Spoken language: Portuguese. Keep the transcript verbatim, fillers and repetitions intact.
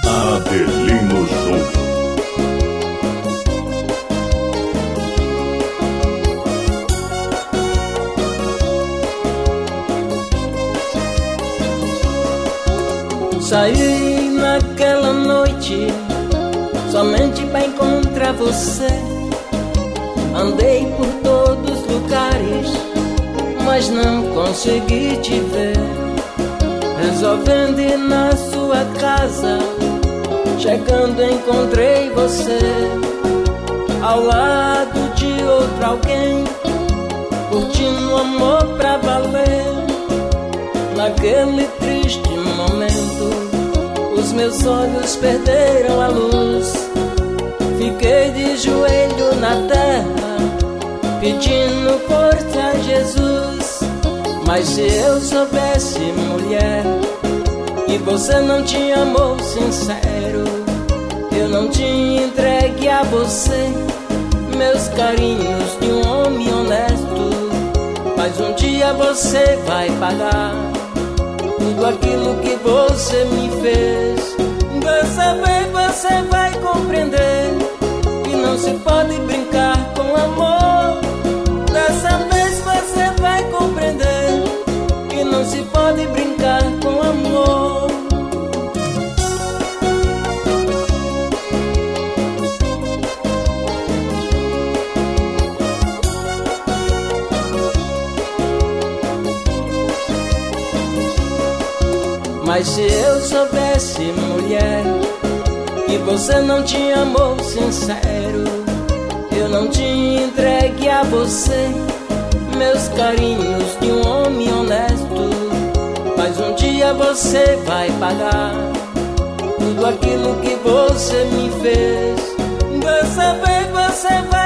Adelino Júnior. Saí naquela noite somente pra encontrar você. Andei por todos os lugares, mas não consegui te ver. Resolvendo ir na sua casa, chegando encontrei você ao lado de outro alguém, curtindo amor pra valer. Naquele triste momento, os meus olhos perderam a luz. Fiquei de joelho na terra, pedindo força a Jesus. Mas se eu soubesse, mulher, que você não tinha amor sincero, eu não tinha entregue a você meus carinhos de um homem honesto. Mas um dia você vai pagar tudo aquilo que você me fez. Dessa vez você vai compreender que não se pode brincar com amor. Dessa vez você vai compreender que não se pode brincar com amor. Mas se eu soubesse, mulher, que você não tinha amor sincero, eu não tinha entregue a você meus carinhos de um homem honesto. Mas um dia você vai pagar tudo aquilo que você me fez. Dessa vez você vai